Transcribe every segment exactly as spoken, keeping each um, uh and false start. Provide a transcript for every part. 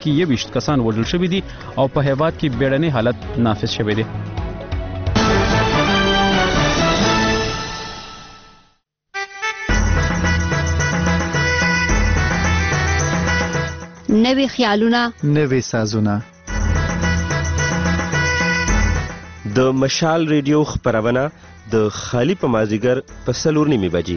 کې یویشت کسان وژل شوي دي او په هیواد کې بیړنی حالت نافذ شوی دی. نوې خیالونه، نوې سازونه. د مشال ریډیو خپرونه د خالی په مازیګر په څلور نیمې بجې.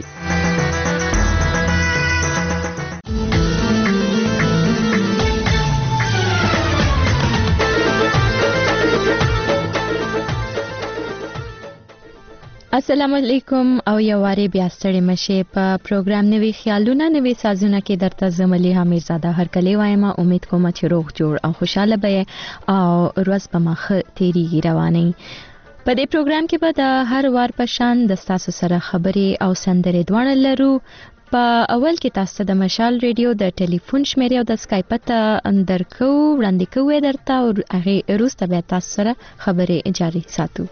السلام علیکم او یو واری بیا ستړي مشه په پروګرام نوې خیالونه نوې سازونه کې درته زملي حمیدزاده هر کله وایم. امید کوم چې روغ جوړ او خوشاله به او روز په مخه تیریږي رواني. په دې پروګرام کې به د هر وار په شان د تاسو سره خبرې او سندرې دواړه لرو. په اول کې تاسو د مشال ریډیو د ټلیفون شمیرې او د اسکایپ ته درکو وړاندې کوو درته او هغه وروسته به تاسو سره خبرې جاري ساتو.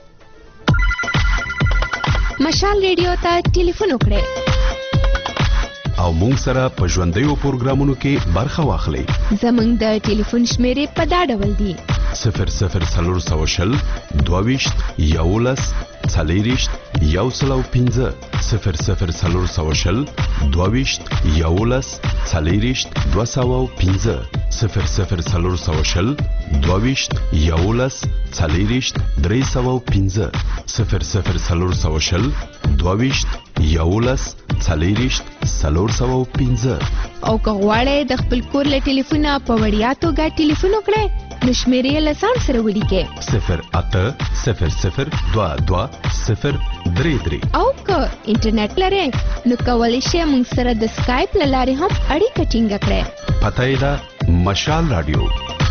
مشال ریډیو ته ټلیفون وکړئ او مونږ سره په ژوندیو پروګرامونو کې برخه واخلئ. زمونږ د ټلیفون شمیرې په دا ډول دي: صفر صفر څلور سوه شل دوهویشت یولس څلېرویشت یو سل او پنځه صفر صفر څلور سوه شل دوهویشت یولس څلېرویشت دوه سوه او پنځه صفر صفر څلور سوه شل دوهویشت یولس څلېرویشت درې سوه او پنځه صفر صفر څلور سوه شل دوهویشت یولس څلېرویشت څلور سوه او پنځه. او که غواړئ د خپل کور له ټلیفونه په وړیا توګه ټلیفون وکړئ نو شمیرې له ځان سره ولیکئ: صفر اته صفر صفر دوه دوه صفر درې درې. او که انټرنیټ لرئ نو کولی شئ موږ سره د سکایپ له لارې هم اړیکه ټینګه کړئ. پته یې ده مشال رادیو.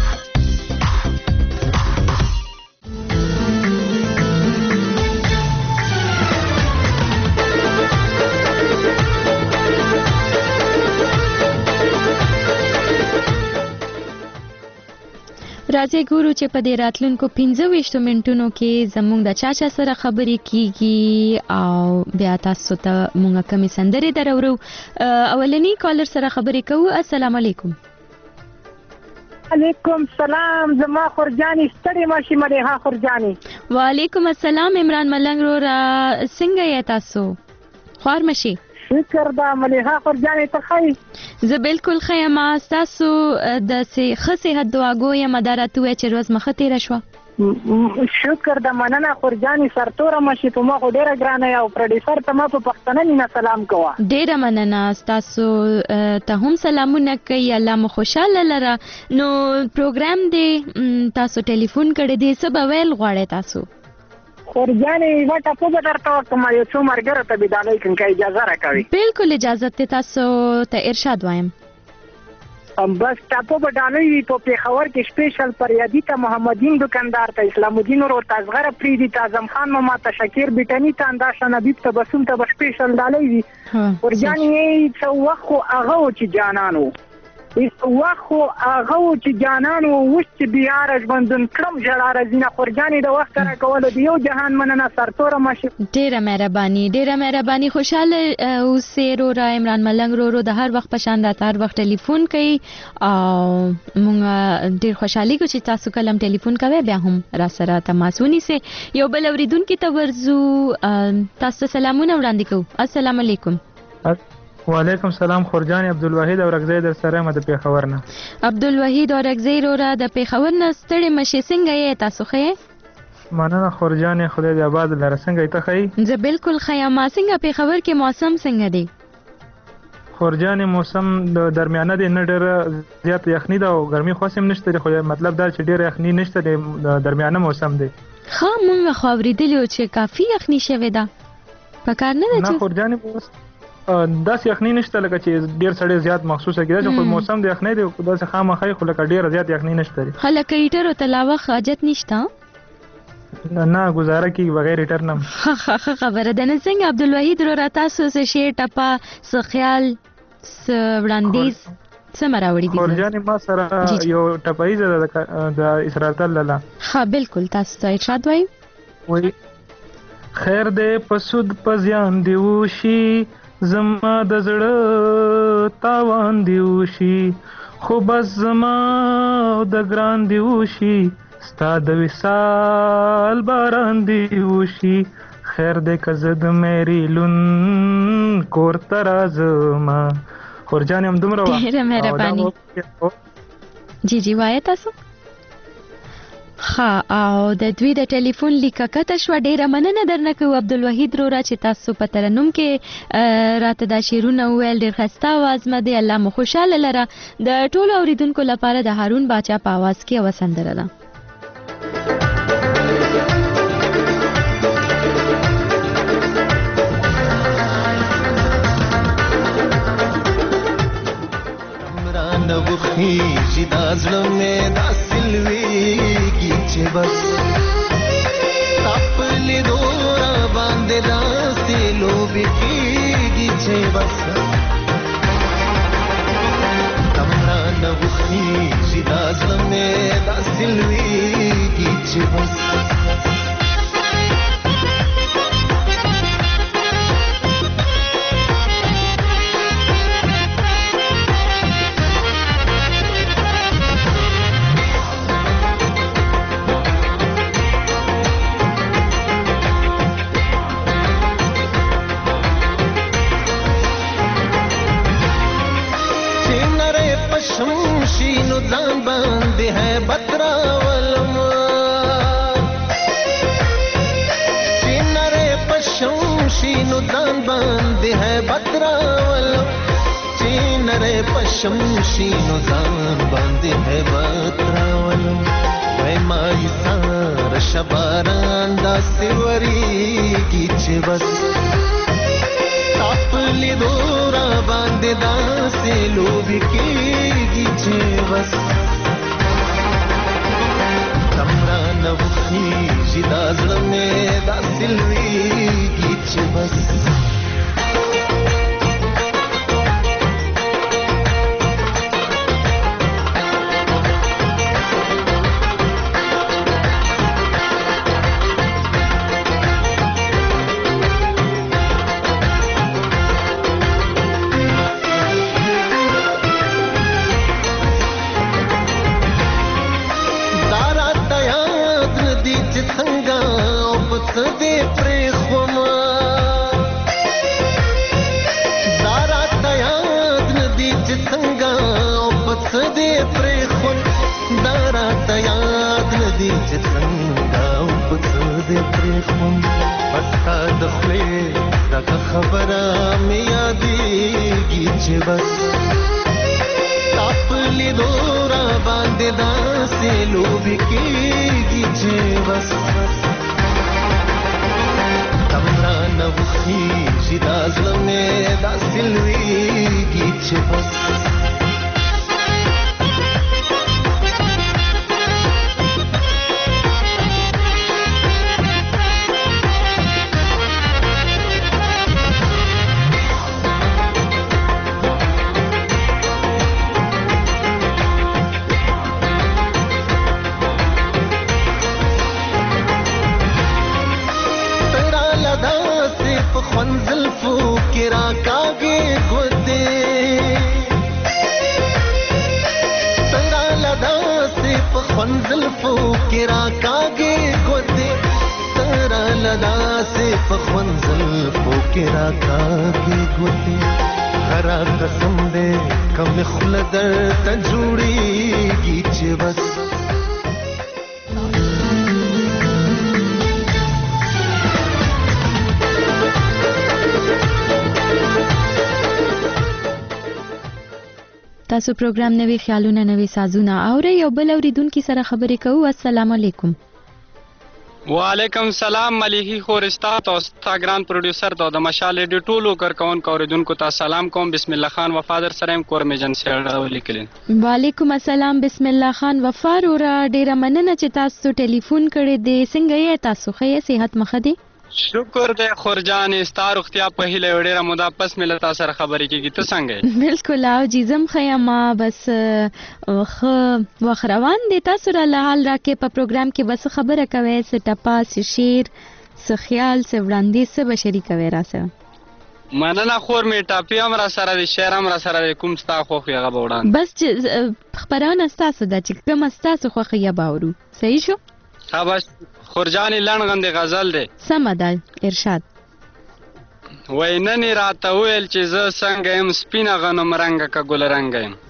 راځي ګورو چې په دې راتلونکو پنځه ویشتو منټونو کې زموږ د چا چا سره خبرې کیږي او بیا تاسو ته موږ کومې سندرې درورو. اولنی کالر سره خبرې کوو. السلام علیکم. علیکم سلام. زما خورجانی ستړي ماشي مليحه خورجانی. وعلیکم السلام. عمران ملنګ رو را څنګه یې تاسو؟ خوار مشي. شکر دا مليحه خورجانی ته خی. زه بالکل خیم. تاسو د ښه صحت دعا کوم مدارته وای چې روز مخه تیر شو. شکر د مننه خورجانی سرتوره مشي په ما خو ډیره ګرانه او پروډوسر ته ما په پښتنه نه سلام کوه. ډیره مننه. تاسو ته هم سلامونه کوي. الله مو خوشاله لره. نو پروګرام دی تاسو ټلیفون کړی دی څه به ویل غواړئ تاسو؟ خورجانی وټه په درته کوم یو څو مرګره ته بدالای کنه اجازه راکوي. بالکل اجازه ته تاسو ته ارشاد وایم. ام بس تاسو په ډالۍ په پیښور کې سپیشل پریادی ته محمدین دکاندار ته اسلام الدین ورو تاسغره پریدي ته اعظم خان ماما ته شکیر بیٹنی ته انداشه نبیب ته بسوم ته سپیشل ډالۍ وي. ورجانی څو وخت هغه چې جانانو ایس وخت هغه چې جانانو وښ چې بیا رژبندون کړم جړه رزینه خورجانی د وخت را کول دی یو جهان مننه سرتوره ماشي. ډیره مهرباني ډیره مهرباني. خوشاله اوسې رو را عمران ملنګ رو رو د هر وخت په شان د هر وخت ټلیفون کوي او مونږ ډیر خوشحالي کو چې تاسو کلم ټلیفون کوي بیا هم را سره تماس ونیسئ. یو بل اوریدونکو ته ورزو تاسو سلامونه وړاندې کوو. السلام علیکم. وعلیکم سلام. خورجانی عبدالوحید اورکزی در سره مده پیښور نه. عبدالوحید اورکزی رو را د پیښور نه ستړي مشي. څنګه یې تاسو ښه؟ مننه خورجانی خدای دې آباد لره. څنګه ته ښه؟ زه بالکل ښه یم. څنګه پیښور کې موسم څنګه دی؟ خورجانی موسم د درمیانه دی، نه ډېره زیات یخني ده او ګرمي خاص هم نشته. خو مطلب دا چې ډېره یخني نشته، د درمیانه موسم دی. ښه مونږ خو اورېدلي چې کافي یخني شوې ده. په کار نه ده چې نه خورجانی داسې یخني نشته لکه چې ډېر سړی زیات محسوسه کېده چې خو موسم د یخنۍ دی داسې خامخا خو لکه ډېره زیات یخني نشته. هلکه هیټر ته لا وخت حاجت نشته؟ نه گزاره کیږي بغیر هیټر نه. ښه خبره ده. نن څنګه عبدالوحید رو را تاسو څه شعر ټپه څه خیال څه وړاندیز څه مراوړي دي؟ خورجانې ما سره یو ټپاییزه ده د اسرار الله. ښه بالکل تاسو ته ارشاد وایي. وایي خیر دې په سود په زیان دې وشي زما د زړه تاوان دی وشي خو بس زما د ګران دی وشي ستا د وصال باران دی وشي خیر دې که زه د میری لون کور ته راځمه خورجانې همدومره وه ډېره مهرباني جی جی وایه تاسو ښه او د دوی د ټلیفون لیکه کته شوه ډېره مننه درنه کوو عبدالوحید رورا چې تاسو په ترنم کې راته دا شعرونه وویل ډېر ښایسته اواز مه دی الله مو خوشحاله لره د ټولو اورېدونکو لپاره د هارون باچا په اواز کې یوه سندره ده خیږي دا زړه مې داسې لویږي چې بس ستا په لیدو راباندې داسې لوبې کېږي چې بس دم رانه وخیږي دا زړه مې داسې لویږي چې بس ځان باندې ہے بتراولم چې نره پښم شینو ځان باندې ہے بتراولم چې نره پښم شینو ځان باندې ہے بتراولم وای مای سار شباران دا سیوري چې بس تاپلی دورا باندې دا سلوبي کېږي چې بس تمرا نو خيږي دا زړه مې دا سلويږي چې بس خبره مې یادېږي چې بس تاپلی دورا باندې داسې لوبې کېږي چې بس تمرا نه وخیږي دا زړه مې داسې لویږي چې بس زلفو کې راکاږي ګوتې ترا لدا سي په خون زلفو کې راکاږي ګوتې غرا قسم دې کم خلدر ته جوړيږي چې بس تاسو پروګرام نوي خیالونه نوي سازونه اورئ یو بل اوریدونکو سره خبرې کوو السلام علیکم وعلیکم السلام مليحي خورستا تاسو تا ګران پروډوسر ته د مشال ډی ټولو کر کون اوریدونکو ته سلام کوم بسم الله خان وفادر سره کور میجن سره ولیکل وعلیکم السلام بسم الله خان وفار اور ډیره مننه چې تاسو ټلیفون کړی دی څنګه یې تاسو ښه صحت مخه دی شکر دې خورجان ستار اختیا په هله ډیره مودا پس ملتا سره خبرې کیږي ته څنګه بالکل او جزم خیما بس خ وخروان دي تاسو را حال راکې په پروګرام کې بس خبره کوي س ټپا س شیر س خیال س وړاندې س بشری کوي را سره مننه خور می ټاپي هم را سره دی شعر هم را سره دی کوم ستا خوښ وي هغه به وړاندې بس چې خپرونه ستاسو ده چې کومه ستاسو خوښه یې به اورو صحیح شو ها بس خورجانې لنډ غوندې غزل دی سمه ده ارشاد وای نن یې راته وویل چې زه څنګه یم سپینه غنم رنګه که ګل رنګه یم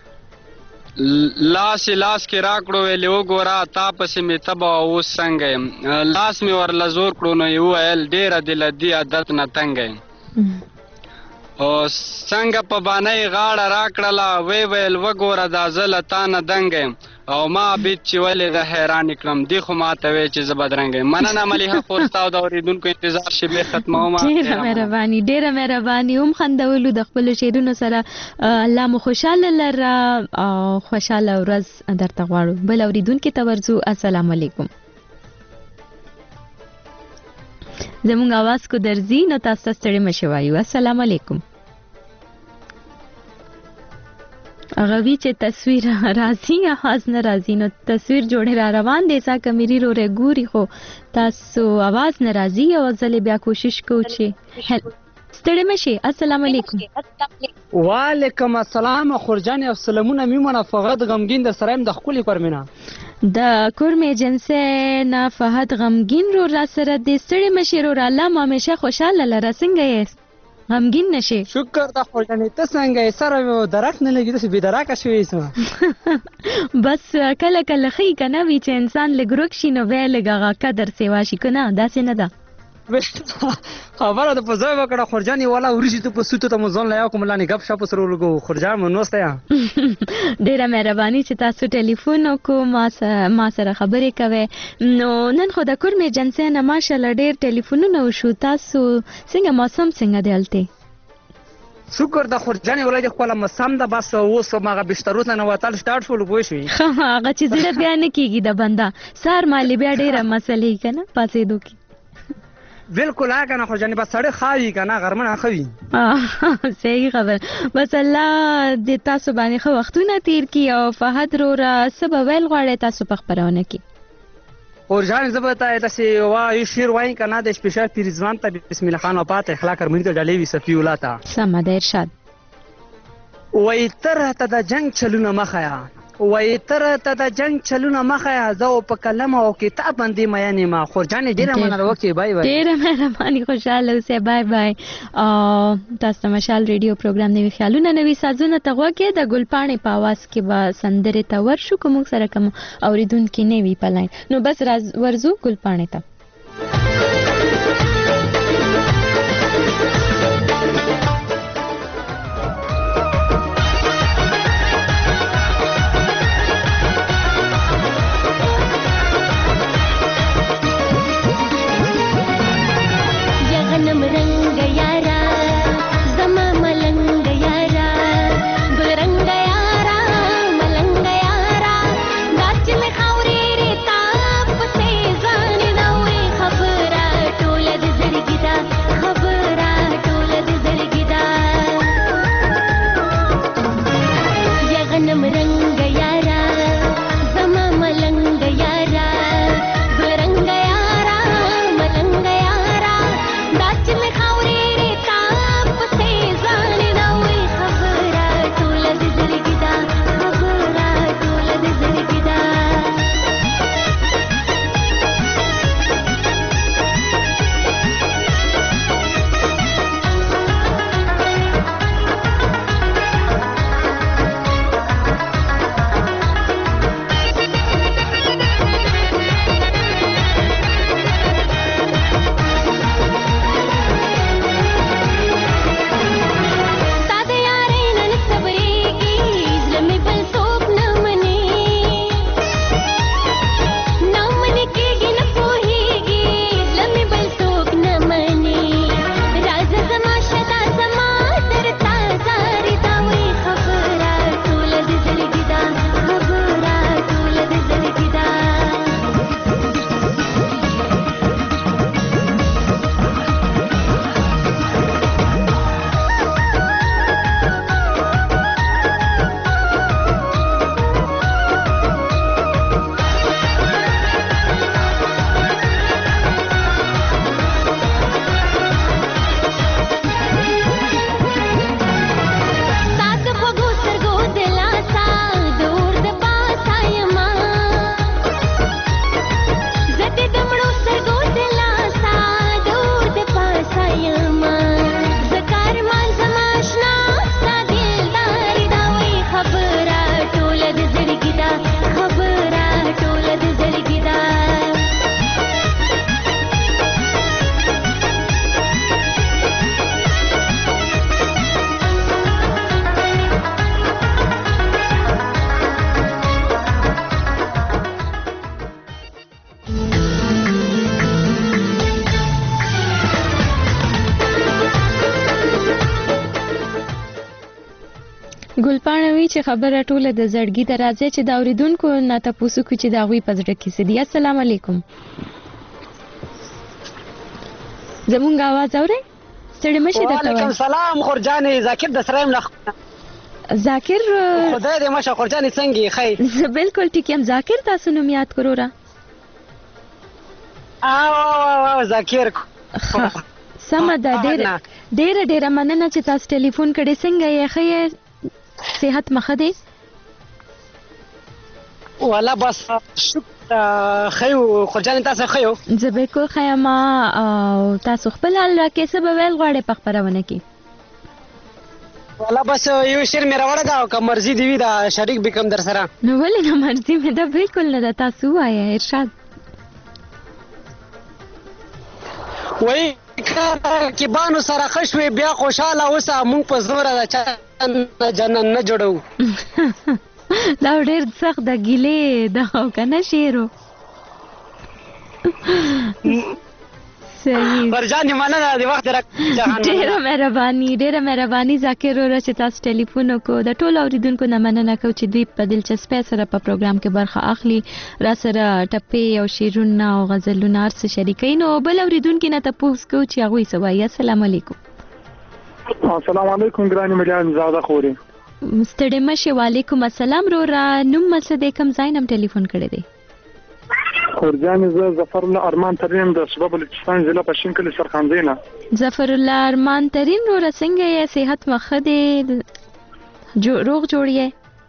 لاس یې لاس کې راکړو ویلې وګوره تا پسې مې تبه اوس څنګه یم لاس مې ورله زور کړو نو یې وویل ډېره دې له دې عادت نه تنګه یم او څنګه په بانۍ غاړه راکړله وی ویل وګوره دا زه له تا نه دنګه یم او ما عبید چې ولې زه حیران کړم دې خو ما ته وی چې زه بدرنګه یم مننه ملیحه خور ستا او د اورېدونکو انتظار شیبې ختمومه ډېره مهرباني ډېره مهرباني هم خندولو د خپلو شعرونو سره الله مو خوشحاله لره او خوشحاله ورځ درته غواړو بل اورېدونکي ته ورځو السلام علیکم زمونږ आवाज کو درځي نو تاسو ته ستړي مه شئ وایو السلام علیکم هغه وی چې تصویر راځي आवाज نه راځي نو تصویر جوړې را روان دي ځکه مېری رو ګوري خو تاسو आवाज نه راځي او ځلې بیا کوشش کوو چې ستړي مه شئ السلام علیکم وعلیکم السلام خورجان او سلامونه میمونه فقط غمگین در سرایم د خپل کورمینا د کورم ایجنسی نه فهد غمگین رو را سره د ستړي مه شئ رو الله مو همیشه خوشاله لره څنګه یې غمگین نشي شکر دا خورجانې ته څنګه یې سره درک نه لګي داسې بېدراکه شوې یې بس کله کله ښي که نه وي چې انسان لږ ورک شي نو بیا یې لږ هغه قدر سیوا شي که نه داسې نه ده خبره ده په ځای وکړه خورجانې والا وریجې ته په سوتو ته مو ځان لا یو کوم لاندې ګپ شپ سره ولګو خورجان مو نوسته یا ډېره مهرباني چې تاسو ټلیفون وکړو ما سره خبرې کوئ نو نن خو د کورم ایجنسۍ نه ماشاءالله ډېر ټلیفونونه وشو تاسو څنګه موسم څنګه دی هلته شکر د خورجانې ولای د خپله مسم ده بس اوس هماغه بشتروت نه وتل سټارټ شولو پوه شوې هغه چې زړه بیا نه کېږي د بنده سهار مالې بیا ډېره مسلې که نه پاڅېدو کې بالکل هغه نه خورجانې بس سړی خاوي که نه غرمه نه ښه وي صحیح خبر بس الله د تاسو باندې ښه وختونه تیر کړي او فهد وروره څه به ویل غواړئ تاسو په خپرونه کې خورجانې زه به ته داسې وایو شعر وایم که نه د سپیشل پیرزوان ته بسم الله خان وفات اخلاق ارمني ته ډالۍ وي صفي الله ته سمه ده ارشاد وایي ته راته د جنګ چلونه مه ښیه وایي ته راته د جنګ چلونه مه ښیه زه او په قلم او کتاب باندې مین یم خورجانې ډېره مننه وکړې بای بای ډېره مهرباني خوشحاله اوسئ بای بای تاسو ته مشال ریډیو پروګرام نوي خیالونه نوي سازونه ته غوږ یې د ګلپاڼې په اواز کې به سندرې ته ورشو که موږ سره کوم اورېدونکي نه وي په لاین نو بس ورځو ګلپاڼې ته Now we ګلپاڼه وی چې خبره ټوله د زړګي ته راځي چې دا اوریدونکو نه تاسو کو چې دا غوي پزړه کې سي. السلام علیکم. زمونږ आवाज اورئ؟ ستړي مشه درته. وعلیکم السلام خورجان ذاکر د سرایم لخ. ذاکر خدای دې مشه خورجان څنګه خیر؟ بالکل ټیک یم ذاکر. تاسو نوم یاد کړو را؟ او او ذاکر سمه ده. ډېر ډېر ډېر مننه چې تاسو ټلیفون کړی. څنګه یې خیر؟ صحت مخه دی؟ والا بس شکر خیو خورجان تاسو خیو؟ زه بالکل خیم. او تاسو خپل حال راکې څه به ویل غواړئ په خپرونه کې؟ والا بس یو شعر مې راوړی دا که مرضي دې وي دا شریک به کوم در سره. نو ولې نه مرضي مې ده؟ بالکل نه ده. تاسو ووایه ارشاد. وایي کې بانو سره ښه شوې بیا خوشحاله اوسه موږ په زوره د چا جنن نه جوړو. دا ډېر سخت د ګیلې د که نه شعر و. صحیح فرجان مننه د وخت ډېره مهرباني ډېره مهرباني ذاکر وروره چې تاسو ټلیفون وکړو. د ټولو اورېدونکو نه مننه کوو چې دوی په دلچسپۍ سره په پروګرام کې برخه اخلي، را سره ټپې او شعرونه او غزلونه هر څه شریکوي. نو بل اورېدونکي نه تپوس کوو چې هغوی څه وایي. السلام علیکم. السلام علیکم ګرانې ملیان زاده خورې. ستړې مشې. وعلیکم السلام وروره. نوم مې څه دی؟ کوم ځای نه ټلیفون کړی دی؟ خورجانې زه ظفر الله ارمان ترین د صوبه بلوچستان ضلع پښین کلي سرخاندۍ نه. ظفر الله ارمان ترین وروره څنګه یې؟ صحت مو ښه دی؟ روغ جوړ یې؟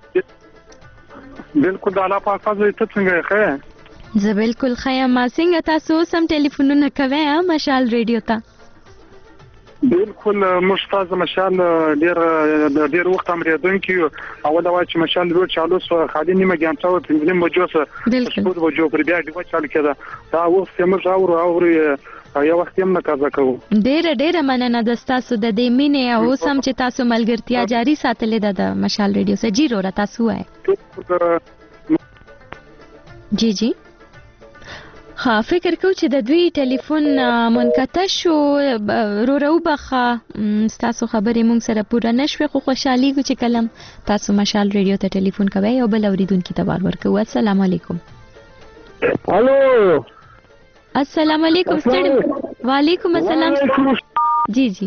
بالکل د الله پاک فضل. ته څنګه یې؟ ښه یې؟ زه بالکل ښه یم. څنګه تاسو اوس هم ټلیفونونه کوئ مشال ریډیو ته؟ بالکل موږ تاسو مشال ډیر ډیر وخت امریدونکو اوله وای چې مشال روډ چالو سو خالي نیمه ګانټه او پنځم بجو سره سپورت بجو پر بیا دی چالو کېده. دا وخت موږ اورو اورو یو وخت هم نه کار کوو. ډیر ډیر مننه د تاسو د دې مینې او سم چې تاسو ملګرتیا جاری ساتلې ده د مشال ریډیو سره. جی رو را تاسو وای. جی جی ها فکر کو چې د دوی ټلیفون منقطع شو. رو وبخه تاسو خبرې مونږ سره پوره نشوي خو خوشحاليږو چې کلم تاسو مشال ریډیو ته ټلیفون کوئ او بل اوریدونکي ته بار ورکوو. السلام علیکم. الو السلام علیکم. ستړي. وعلیکم السلام. جی جی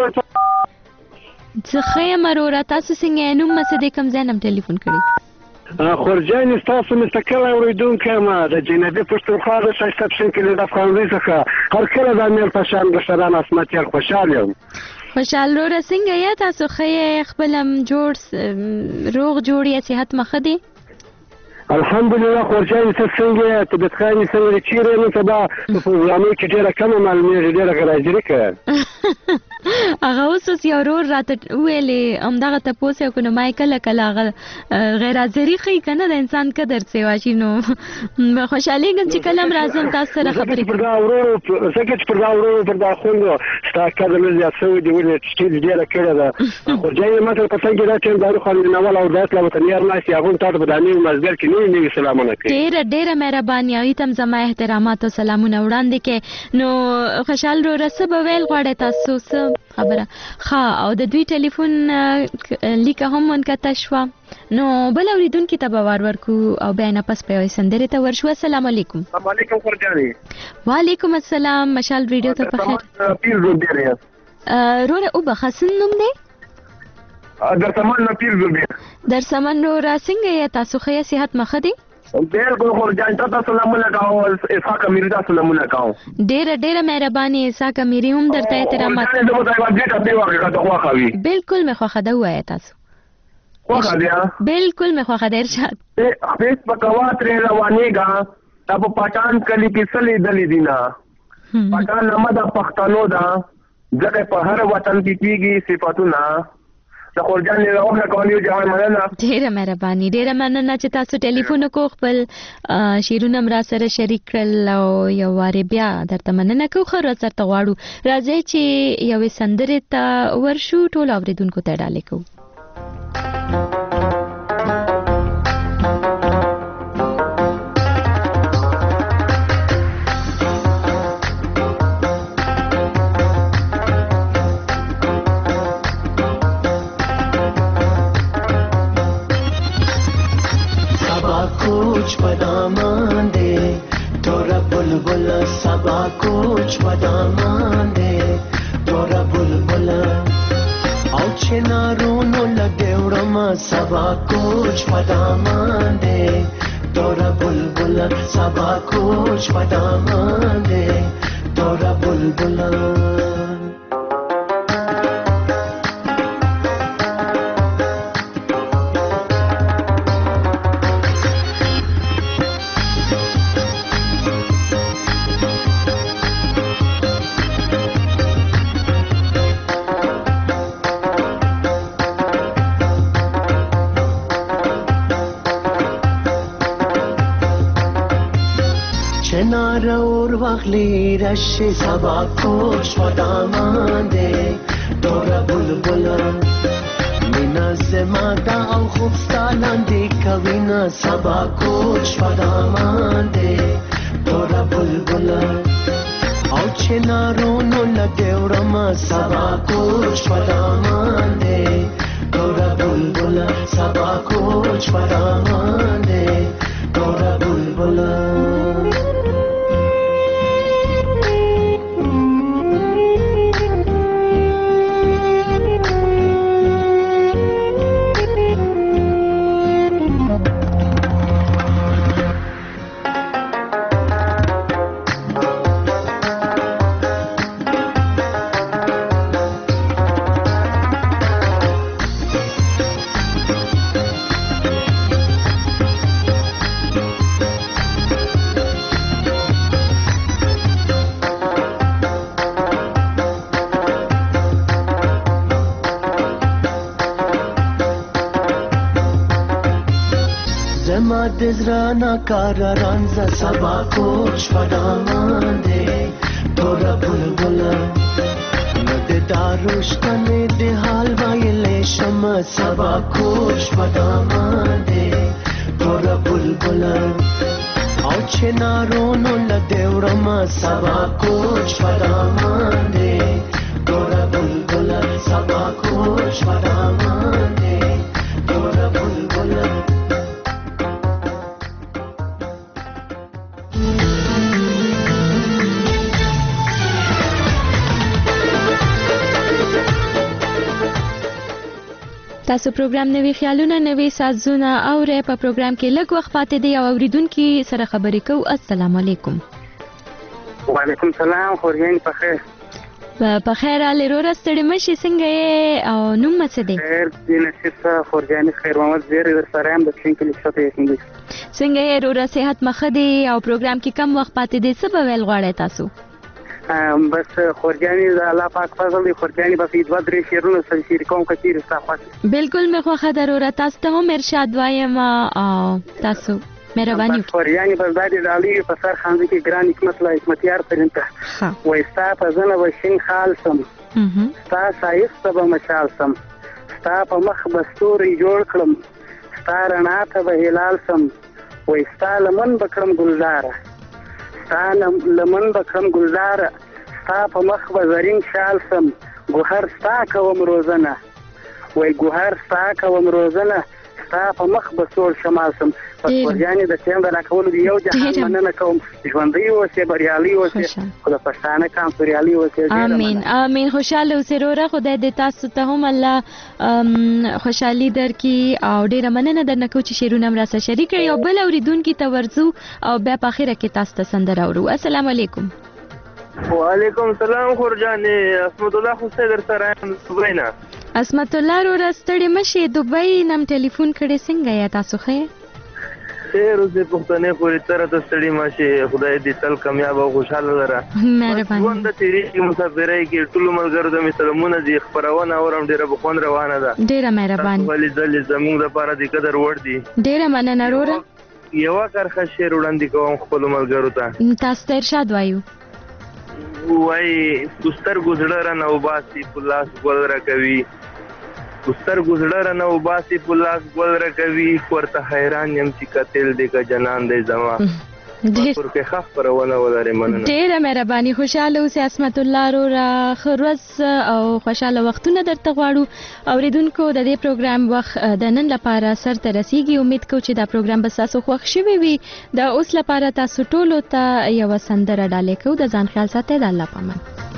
زه ښه یم وروره. تاسو څنګه یې؟ نوم مې څه دی؟ کوم ځای نه ټلیفون کړی؟ خورجانې ستاسو مستقل اورېدونکی یم د جنوبي پښتونخوا د ښایسته پښین کلي د افغانۍ څخه هر کله د امیر په شان مشران عصمت یار خوشحال یم. خوشحال وروره څنګه یې؟ تاسو ښه یې؟ خپل هم جوړ روغ جوړ یې؟ صحت مو ښه دی؟ الحمدلله. خورجانې ته څنګه یې؟ طبیعت خانې څنګه دی؟ چیرې نن سبا په پروګرامونو کې ډېره کمه معلومېږي، ډېره غراجري کوي. هغه اوس اوس یو ورور راته وویلې همدغه تپوس یې وکړو. نو ما یې کله کله هغه غیر حاضري ښیي که نه د انسان قدر څه واشي. نو خوشحالېږم چې کله هم راځم تاسو سره خبرې پر دا ورور ځکه چې پر دا ورور پر دا خویندو ستا قدر لږ زیات شوی دی. ولې ټیټ ډېره کړې ده. خورجانې ما ته په څنګ کې دا ټیم دارو خانې ناول او داس لا وطنیار ناست یې هغوی تا ته په دا نوي مازدیګر کې نوي نوي سلامونه کوي. ډېره ډېره مهرباني. هغوی ته هم زما احترامات او سلامونه وړاندې کړئ. نو خوشحال وروره څه به ویل غواړئ تاسو؟ څه خبره ښه او د دوی ټلیفون لیکه هم منقطع شوه. نو بل اورېدونکي ته به وار ورکو او بیا نه پس په یوې سندرې ته ورشو. السلام علیکم. السلام علیکم خورجانې. وعلیکم السلام. مشال ریډیو ته په خیر. پیر زوبیر یاست؟ وروره وبخه څه نوم دی؟ درسمن نه پیر زوبیر. درسمن وروره څنګه یې؟ تاسو ښه یې؟ صحت مو ښه دی؟ بالکل خورجان ته سلامونه کوم. اسحاق امیری ته سلامونه کوم. ډېره ډېره مهرباني. اسحاق امیری هم درته احترامات. بالکل مې خوښه ده. ووایه تاسو. خوښه ده؟ بالکل مې خوښه ده. ارشاد. خپېس په کوا ترې روانېږه دا په پټان کلي کې څه لیدلي دي نه. پټان نامه د پښتنو ده ځکه په هر وطن کې کېږي صفتونه. د خورجانې راوخله کولی جهان مننه. ډېره مهرباني. ډېره مننه چې تاسو ټلیفون وکړو خپل شعرونه هم را سره شریک کړل او یو وارې بیا درته مننه کوو. ښه ورځ درته غواړو. راځئ چې یوې سندرې ته ورشو. ټولو اورېدونکو ته ډالۍ کوو. کوچ بدامان دے تورا بلبل سبا کوچ بدامان دے تورا بلبل او چنارونو لګوړم سبا کوچ بدامان دے تورا بلبل سبا کوچ بدامان دے تورا بلبل چنار اور واخلی رشی سبا کوچ بدامان دے تورا بلبل مینا زمادا او خوبستا لاندی کوینا سبا کوچ بدامان دے تورا بلبل او چنارونو لګوړم سبا کوچ بدامان دے تورا بلبل سبا کوچ بدامان دے تورا بلبل دزرانا کارا رانزا سبا کوچ بدامان دے تورا بلبل ند داروشتن دے حال وائلے شم سبا کوچ بدامان دے تورا بلبل او چنارونو لدیورم سبا کوچ بدامان دے تورا بلبل سبا کوچ بدامان دے تورا بلبل تاسو پروګرام نوي خیالونه نوي سازونه او رې په پروګرام کې لږ وخت پاتې دی او اوریدونکو سره خبرې کوو. السلام علیکم. وعلیکم السلام. خورجان په خیر. په خیر علي رورا ستړي مشي څنګه یې او نوم څه دی؟ خیر دې نصیب خورجان خیر محمد زیر در سره هم د څنګه کې لښته یې څنګه یې رورا صحت مخ دی او پروګرام کې کم وخت پاتې دی څه به ویل غواړئ تاسو؟ بس خورجانی د الله پاک فضل دی خورجانی بس دوه درې شیرونه سره شیر کوم کثیر استفاده بالکل مې خو خبره تاسو ته هم ارشاد وایم او تاسو مهرباني وکړئ خورجانی بس د دې علی په سر خانځ کې ګران حکمت لا حکمت یار پرنته وای ستا په زنه وشین خال سم ستا سایست به مشال سم ستا په مخ بستوري جوړ کړم ستا رڼا ته به هلال سم وای ستا لمن بکړم ګلزار ستا لمن بکړم ګلزار ستا په مخ به زرین شال سم ګوهر ستا کوم روزنه وای ګوهر ستا کوم روزنه ستا په مخ به سوړ شمال سم پس ورجانې د ټیم د راکولو د یو جهان مننه کوم ژوندی اوسې بریالي اوسې خو د پښتانه کام بریالي اوسې امین امین خوشاله اوسې وروره خدای دې تاسو ته هم الله خوشحالي درکړي او ډېره مننه درنه کوم چې شعرونه هم راسره شریک کړي او بل اورېدونکي ته ورځو او بیا په اخره کې تاسو ته سندره اورو. السلام علیکم. وعلیکم السلام خورجانې اسمت الله حسین در سره یم دوبۍ نه. اسمت الله وروره ستړي مشې دوبۍ نم ټلیفون کړی څنګه یا تاسو ښه خیر اوسې پښتنې پورې تر ته ستړي ماشي خدای دې تل کامیاب او خوشاله لره مهرباني ژوند د تیریږي مسافرۍ کې ټولو ملګرو ته مې سلامونه دي خپرونه اورم ډېره بخوند روانه ده ډېره مهرباني ولې ځلې زموږ دپاره د قدر وړ دي ډېره مننه وروره یوه کرښه شعر وړاندې کوم خپلو ملګرو ته تاسو ته ارشاد وایو وایي سترګو زړه رانه وباسي په لاس ګل راکوي سترګو زړه رانه وباسي په لاس ګل راکوي ورته حیران یم چې قاتل دی که جنان دی زما پر کې خاص پرونه ولري مننه. ډیره مهرباني. خوشاله اوسې عصمت الله رو خروس او خوشاله وختونه درته غواړو. اوریدونکو د دې پروګرام وخت د نن لپاره سر ته رسیږي. امید کوم چې دا پروګرام به تاسو خوښ شوي وي. د اوس لپاره تاسو ټولو ته یو سندره ډالې کوو. د ځان خیال ساتئ. د الله پامان.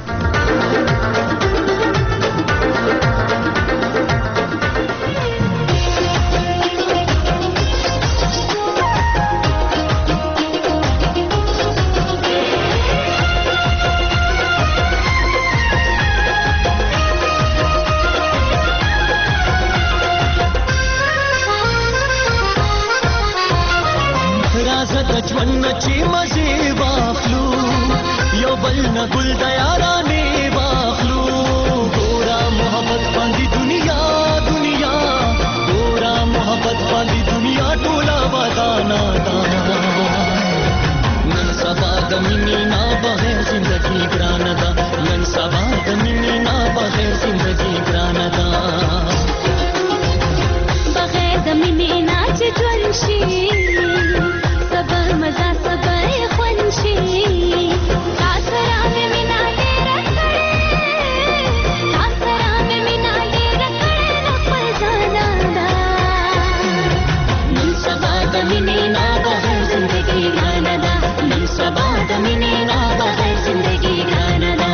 ژوند چې مزه واخلو یو بل نه ګل د یارانې واخلو ګورا محبت باندې دنیا دنیا ګورا محبت باندې دنیا ټوله ودانا دا نن سبا د مینې نه بغیر زندگی ګرانه ده. نن سبا د مینې نه بغیر زندگی ګرانه ده. بغیر د مینې نه چې ژوند شي صبر مزه صبر خوانشي تاسره مې مینا ډېره کړې تاسره مې مینا ډېره کړې خپل ځانا دا نن سبا د مینې نه بغیر زندگی ګرانه ده. نن سبا د مینې نه بغیر زندگی ګرانه ده.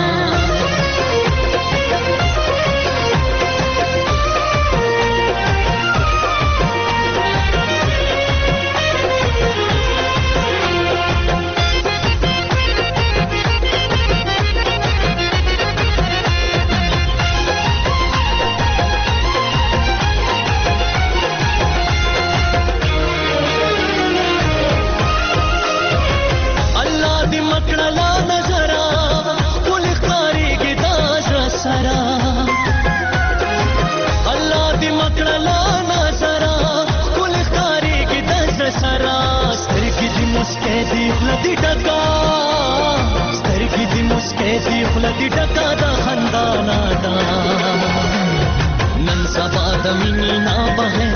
خلدی ډکا سترګې دې مسکې دې خلدی ډکا د خندانا دا نن سبا د مینې نه بغیر